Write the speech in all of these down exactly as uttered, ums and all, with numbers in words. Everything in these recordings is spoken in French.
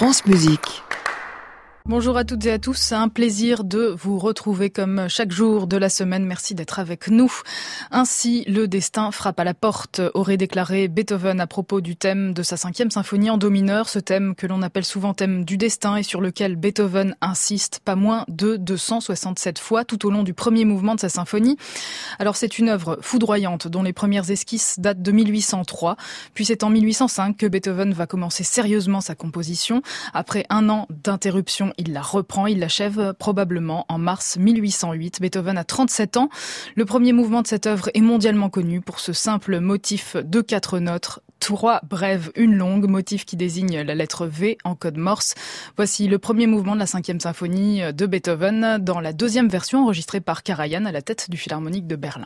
France Musique. Bonjour à toutes et à tous, c'est un plaisir de vous retrouver comme chaque jour de la semaine. Merci d'être avec nous. Ainsi, le destin frappe à la porte, aurait déclaré Beethoven à propos du thème de sa cinquième symphonie en do mineur, ce thème que l'on appelle souvent thème du destin et sur lequel Beethoven insiste pas moins de deux cent soixante-sept fois tout au long du premier mouvement de sa symphonie. Alors c'est une œuvre foudroyante dont les premières esquisses datent de mille huit cent trois, puis c'est en mille huit cent cinq que Beethoven va commencer sérieusement sa composition. Après un an d'interruption, il la reprend, il l'achève probablement en mars mille huit cent huit. Beethoven a trente-sept ans. Le premier mouvement de cette œuvre est mondialement connu pour ce simple motif de quatre notes. Trois brèves, une longue, motif qui désigne la lettre V en code Morse. Voici le premier mouvement de la cinquième symphonie de Beethoven dans la deuxième version enregistrée par Karajan à la tête du Philharmonique de Berlin.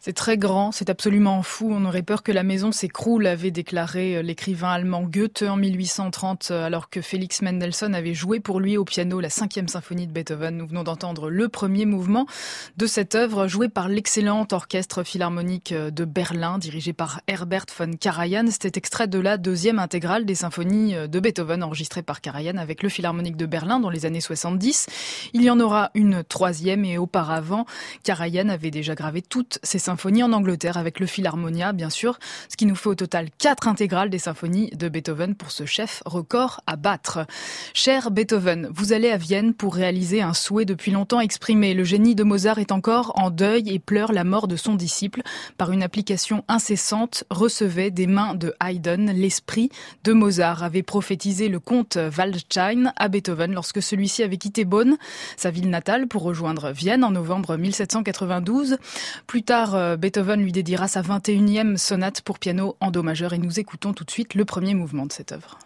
C'est très grand, c'est absolument fou. On aurait peur que la maison s'écroule, avait déclaré l'écrivain allemand Goethe en mille huit cent trente, alors que Félix Mendelssohn avait joué pour lui au piano la cinquième symphonie de Beethoven. Nous venons d'entendre le premier mouvement de cette œuvre, jouée par l'excellent orchestre philharmonique de Berlin, dirigé par Herbert von Karajan. C'était extrait de la deuxième intégrale des symphonies de Beethoven, enregistrée par Karajan avec le Philharmonique de Berlin dans les années soixante-dix. Il y en aura une troisième et auparavant, Karajan avait déjà gravé toutes ses symphonies en Angleterre avec le Philharmonia, bien sûr, ce qui nous fait au total quatre intégrales des symphonies de Beethoven pour ce chef record à battre. Cher Beethoven, vous allez à Vienne pour réaliser un souhait depuis longtemps exprimé. Le génie de Mozart est encore en deuil et pleure la mort de son disciple. Par une application incessante, recevait des mains de Haydn l'esprit de Mozart, avait prophétisé le comte Waldstein à Beethoven lorsque celui-ci avait quitté Bonn, sa ville natale, pour rejoindre Vienne en novembre mille sept cent quatre-vingt-douze. Plus tard, Beethoven lui dédiera sa vingt et unième sonate pour piano en do majeur et nous écoutons tout de suite le premier mouvement de cette œuvre.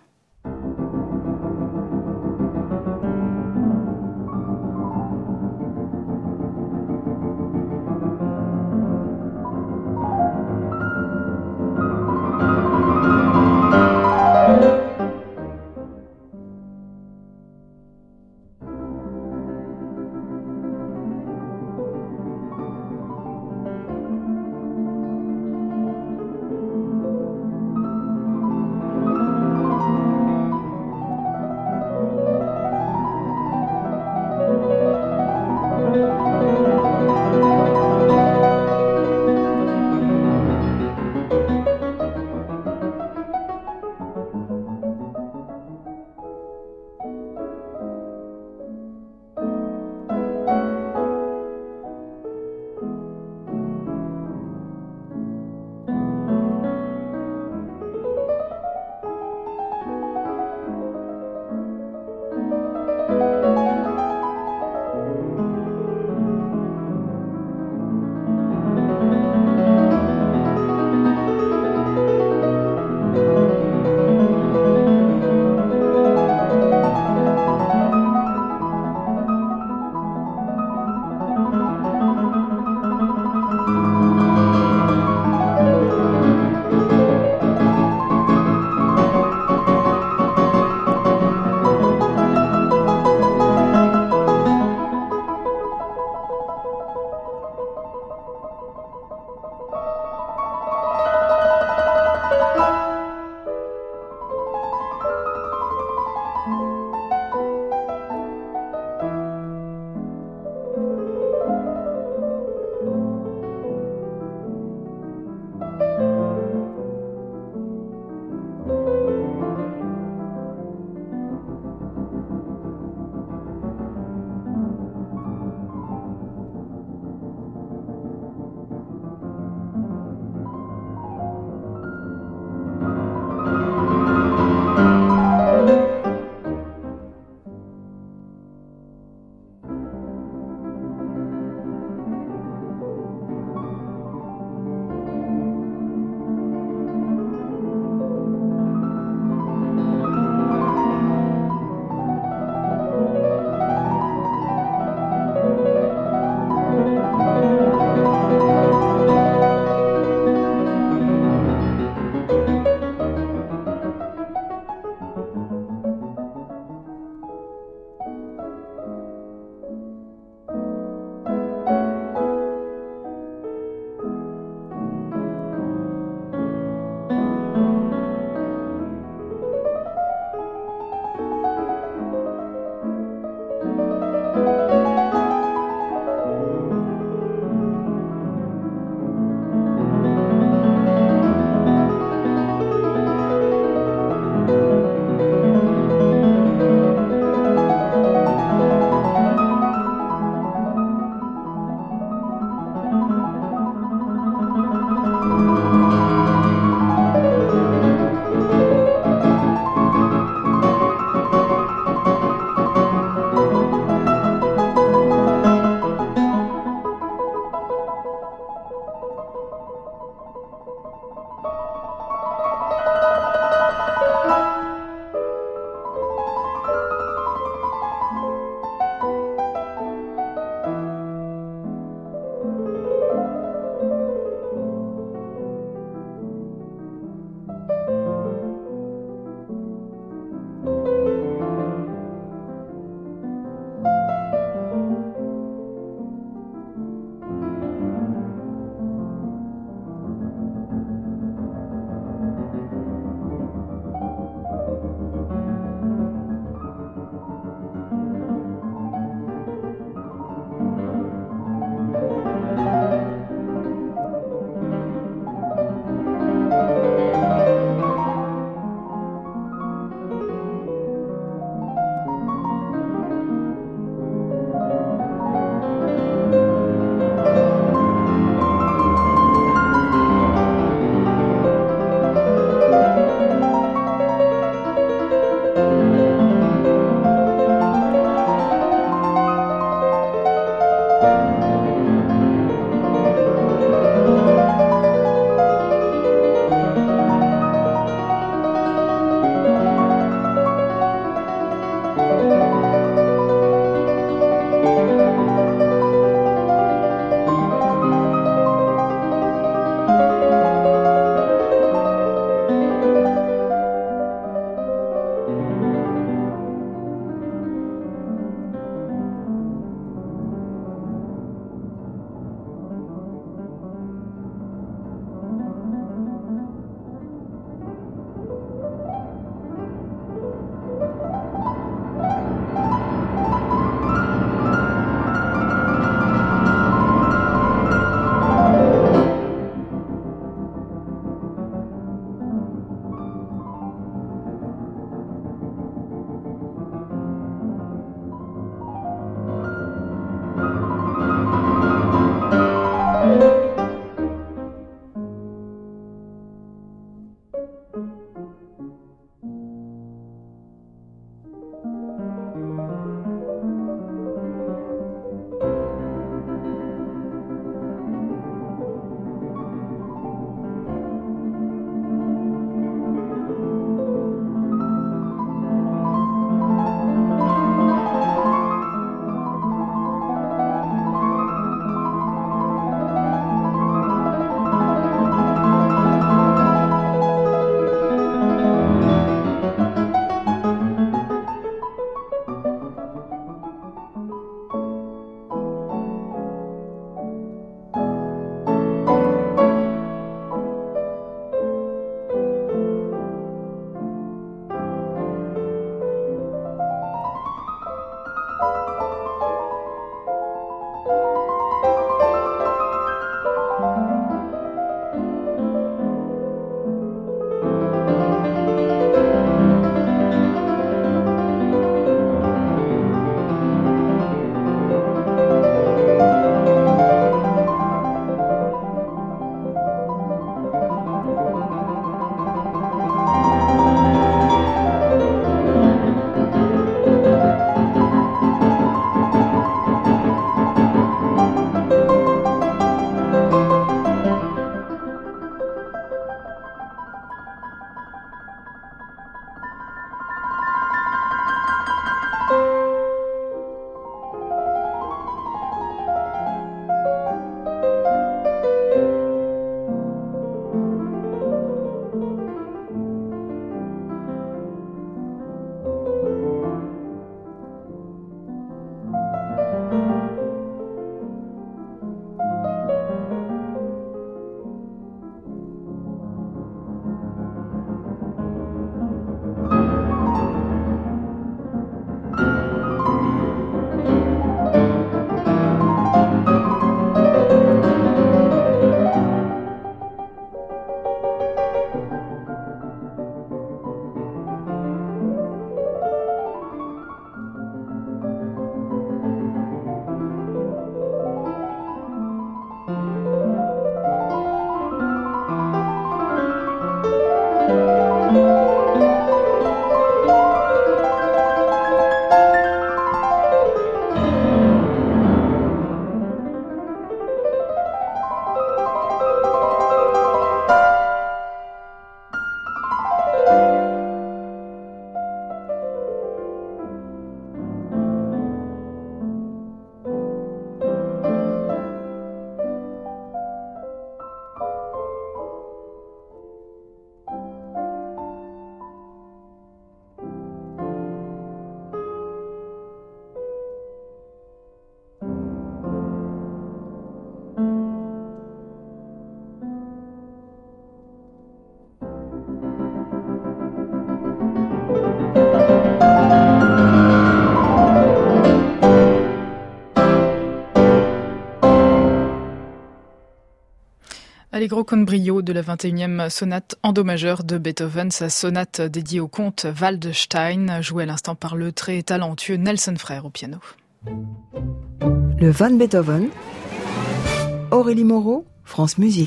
Allegro con brio de la vingt et unième sonate en do majeur de Beethoven, sa sonate dédiée au comte Waldstein, jouée à l'instant par le très talentueux Nelson Frère au piano. Le Van Beethoven, Aurélie Moreau, France Musique.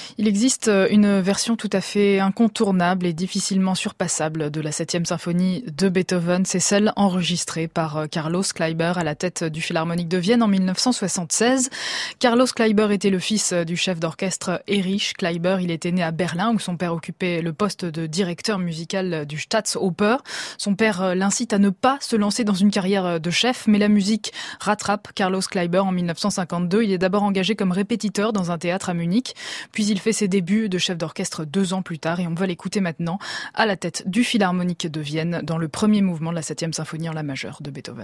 Il existe une version tout à fait incontournable et difficilement surpassable de la septième symphonie de Beethoven. C'est celle enregistrée par Carlos Kleiber à la tête du Philharmonique de Vienne en mille neuf cent soixante-seize. Carlos Kleiber était le fils du chef d'orchestre Erich Kleiber. Il était né à Berlin où son père occupait le poste de directeur musical du Staatsoper. Son père l'incite à ne pas se lancer dans une carrière de chef, mais la musique rattrape Carlos Kleiber en mille neuf cent cinquante-deux. Il est d'abord engagé comme répétiteur dans un théâtre à Munich, puis il fait ses débuts de chef d'orchestre deux ans plus tard et on va l'écouter maintenant à la tête du Philharmonique de Vienne dans le premier mouvement de la septième symphonie en la majeure de Beethoven.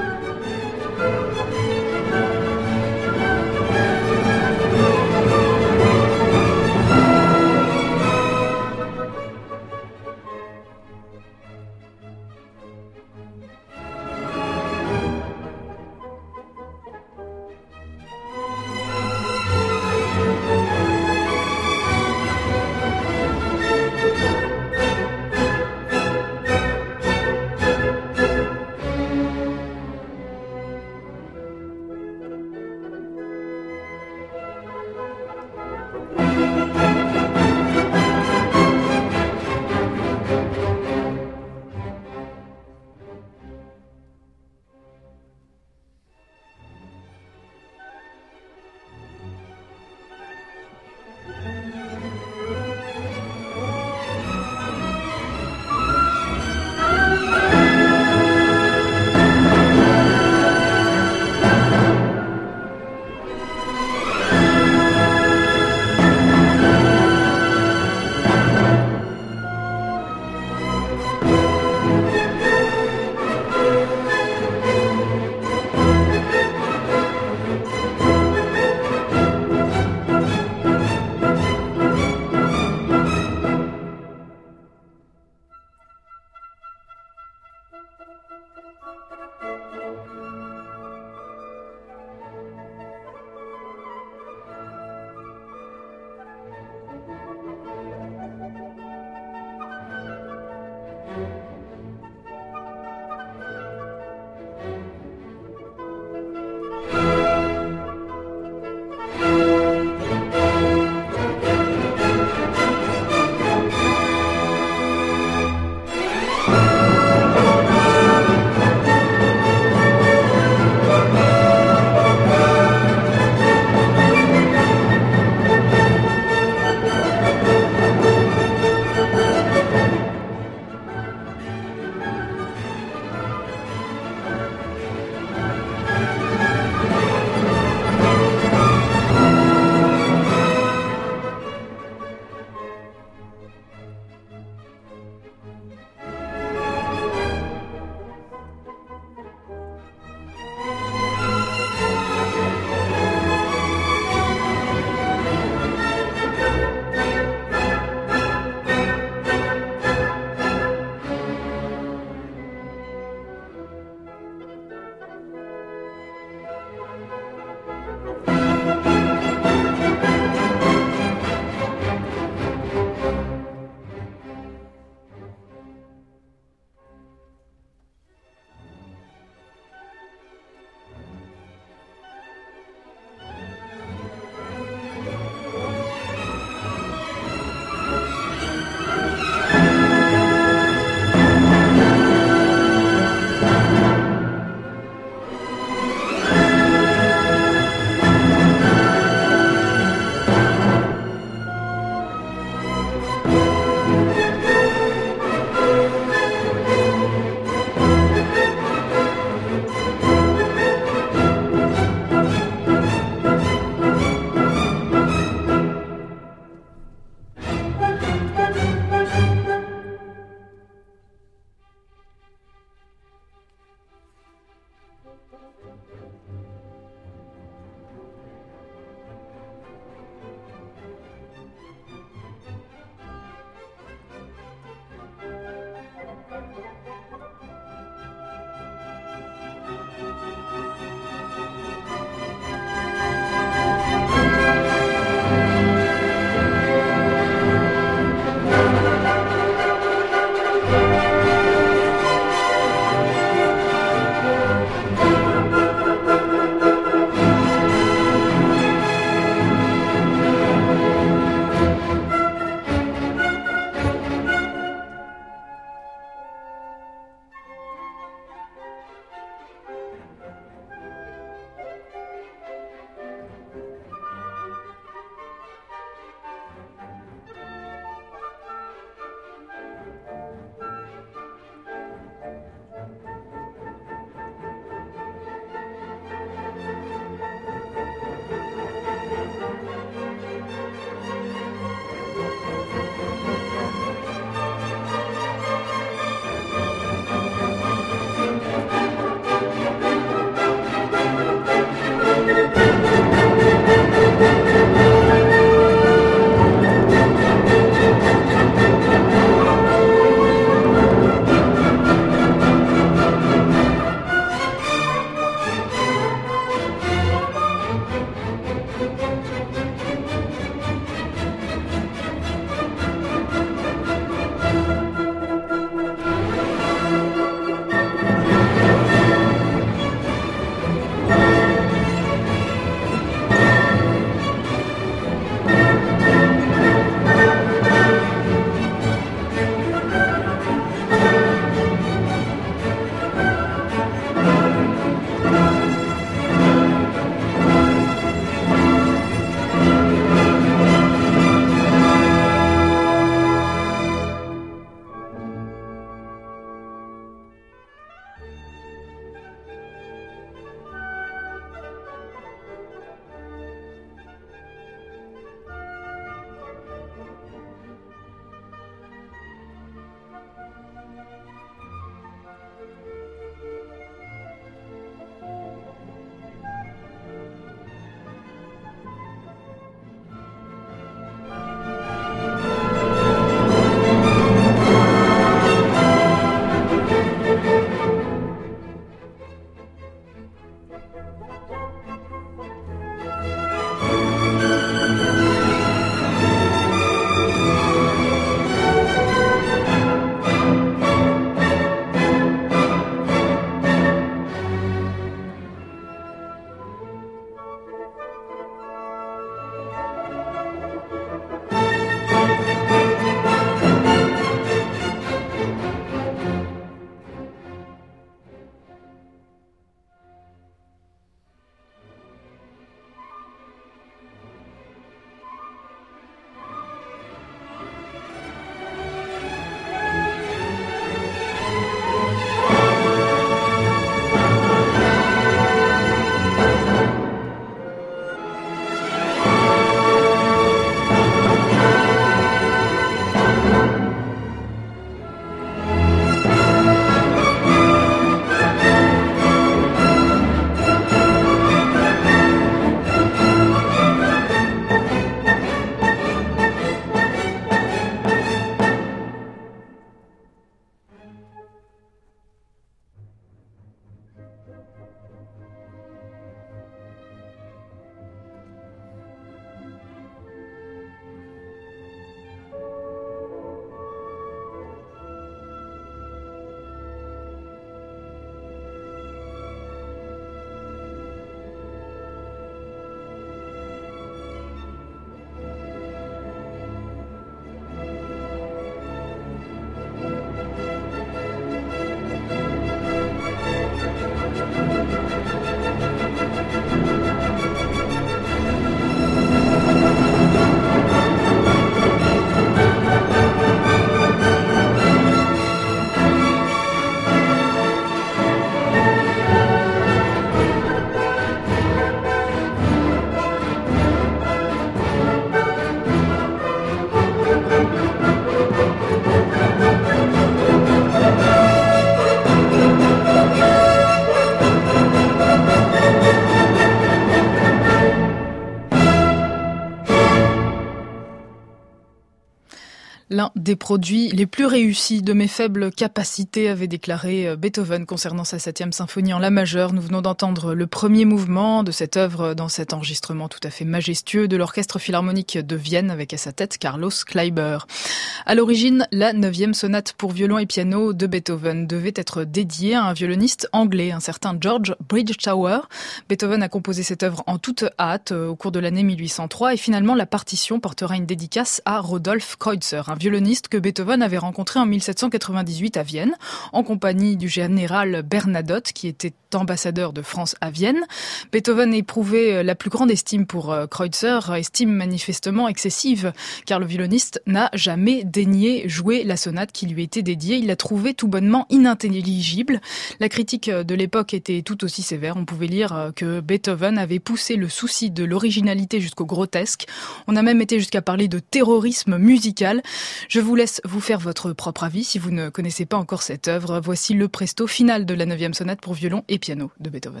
l'un des produits les plus réussis de mes faibles capacités, avait déclaré Beethoven concernant sa septième symphonie en la majeure. Nous venons d'entendre le premier mouvement de cette œuvre dans cet enregistrement tout à fait majestueux de l'Orchestre Philharmonique de Vienne avec à sa tête Carlos Kleiber. À l'origine, la neuvième sonate pour violon et piano de Beethoven devait être dédiée à un violoniste anglais, un certain George Bridgetower. Beethoven a composé cette œuvre en toute hâte au cours de l'année mille huit cent trois et finalement la partition portera une dédicace à Rudolf Kreutzer, un violoniste que Beethoven avait rencontré en mille sept cent quatre-vingt-dix-huit à Vienne, en compagnie du général Bernadotte, qui était ambassadeur de France à Vienne. Beethoven éprouvait la plus grande estime pour Kreutzer, estime manifestement excessive, car le violoniste n'a jamais daigné jouer la sonate qui lui était dédiée. Il l'a trouvée tout bonnement inintelligible. La critique de l'époque était tout aussi sévère. On pouvait lire que Beethoven avait poussé le souci de l'originalité jusqu'au grotesque. On a même été jusqu'à parler de terrorisme musical. Je vous laisse vous faire votre propre avis si vous ne connaissez pas encore cette œuvre. Voici le presto final de la neuvième sonate pour violon et piano de Beethoven.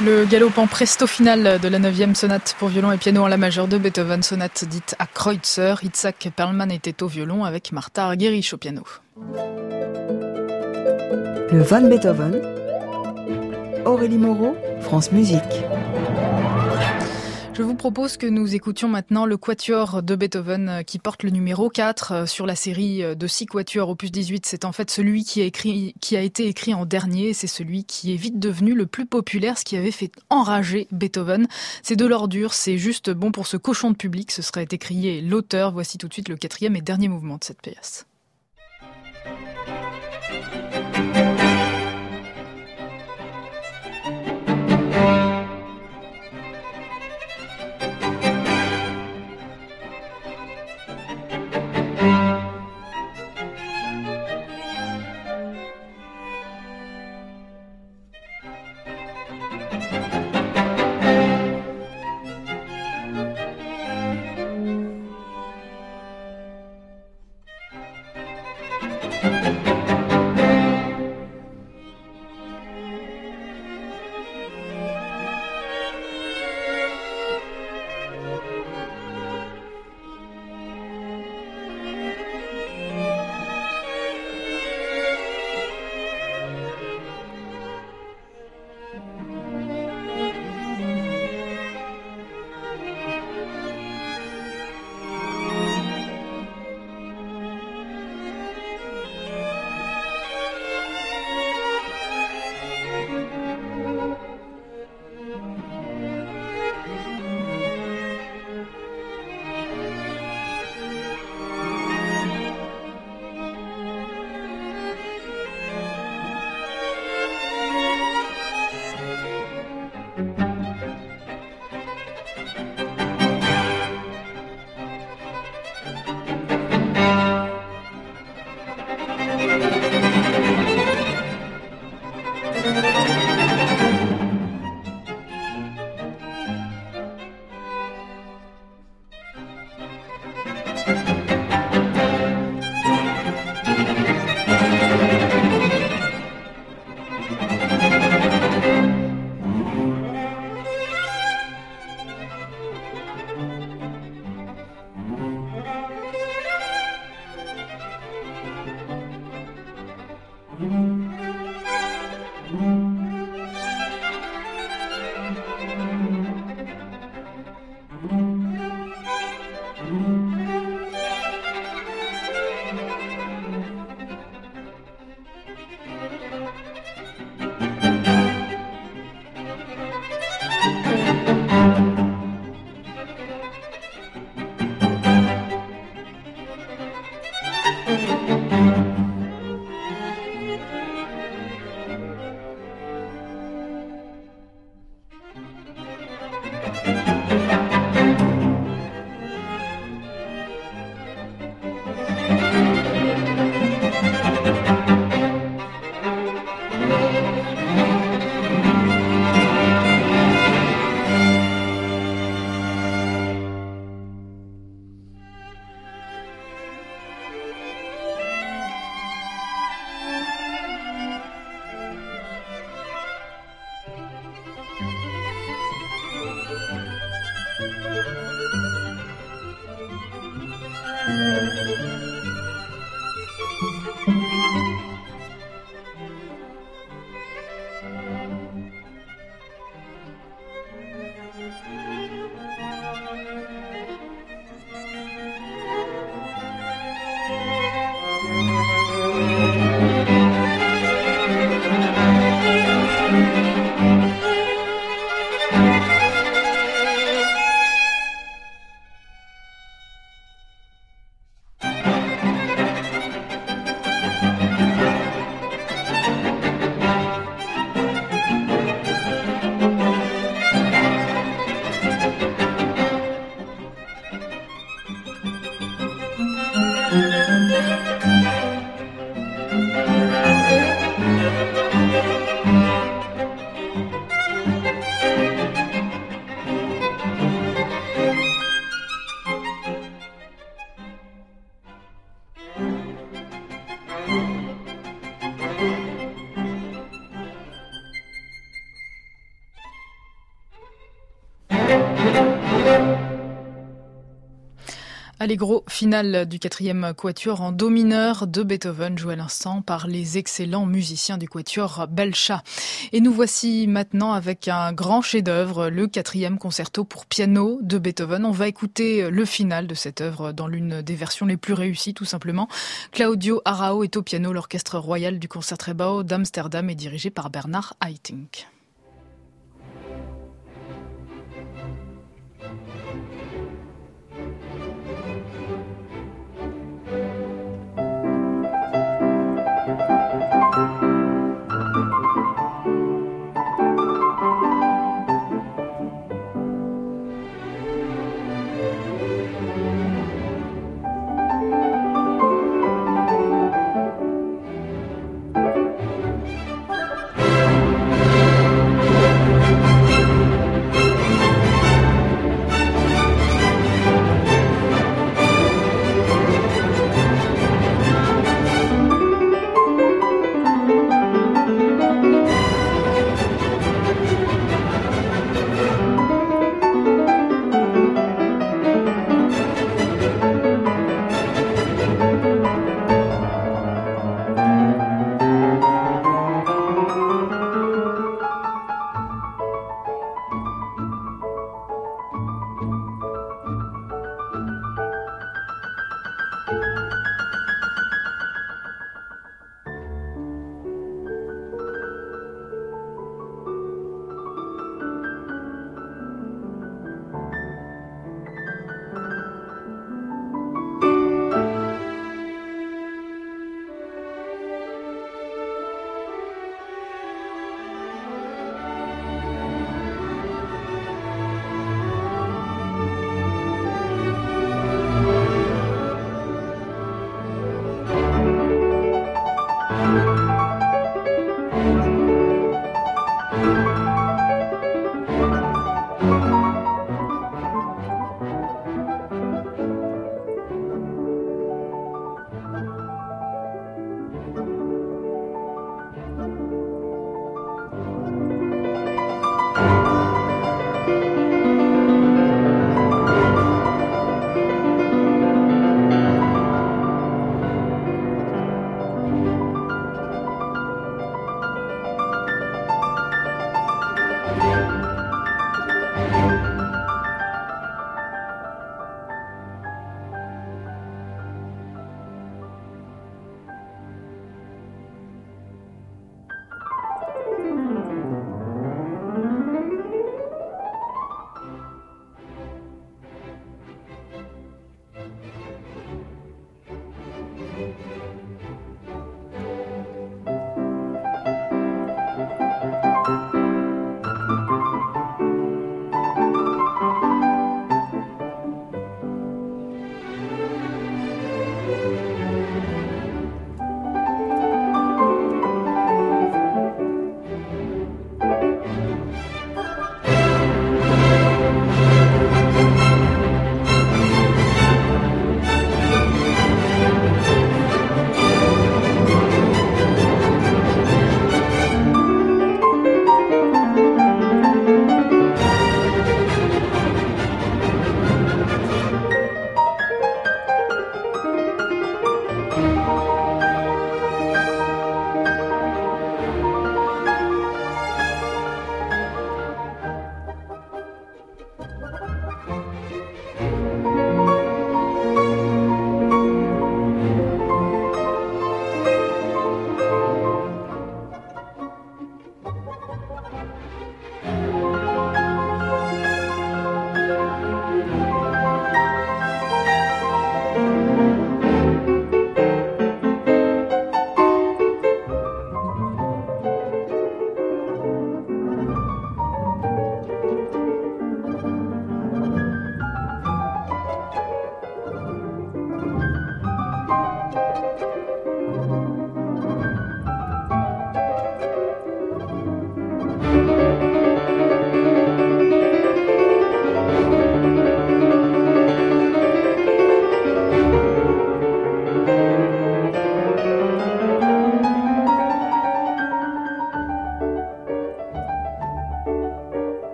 Le galopant presto final de la neuvième sonate pour violon et piano en la majeure de Beethoven, sonate dite à Kreutzer. Itzhak Perlman était au violon avec Martha Argerich au piano. Le Von Beethoven, Aurélie Moreau, France Musique. Je vous propose que nous écoutions maintenant le quatuor de Beethoven qui porte le numéro quatre sur la série de six quatuors opus dix-huit. C'est en fait celui qui a, écrit, qui a été écrit en dernier. C'est celui qui est vite devenu le plus populaire, ce qui avait fait enrager Beethoven. C'est de l'ordure, c'est juste bon pour ce cochon de public. Ce serait écrié l'auteur. Voici tout de suite le quatrième et dernier mouvement de cette pièce. Allegro final du quatrième quatuor en do mineur de Beethoven, joué à l'instant par les excellents musiciens du quatuor Belcha. Et nous voici maintenant avec un grand chef-d'œuvre, le quatrième concerto pour piano de Beethoven. On va écouter le final de cette œuvre dans l'une des versions les plus réussies, tout simplement. Claudio Arrau est au piano, l'orchestre royal du Concertgebouw d'Amsterdam est dirigé par Bernard Haitink.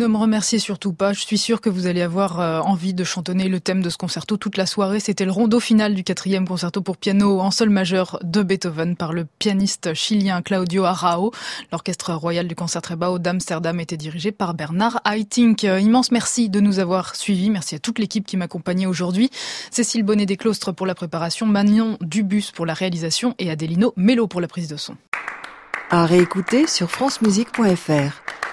ne me remerciez surtout pas. Je suis sûre que vous allez avoir euh, envie de chantonner le thème de ce concerto toute la soirée. C'était le rondo final du quatrième concerto pour piano en sol majeur de Beethoven par le pianiste chilien Claudio Arrao. L'orchestre royal du Concertgebouw d'Amsterdam était dirigé par Bernard Haitink. Euh, immense merci de nous avoir suivis. Merci à toute l'équipe qui m'accompagnait aujourd'hui. Cécile Bonnet-Desclostres pour la préparation, Magnon Dubus pour la réalisation et Adelino Mello pour la prise de son. À réécouter sur francemusique point f r.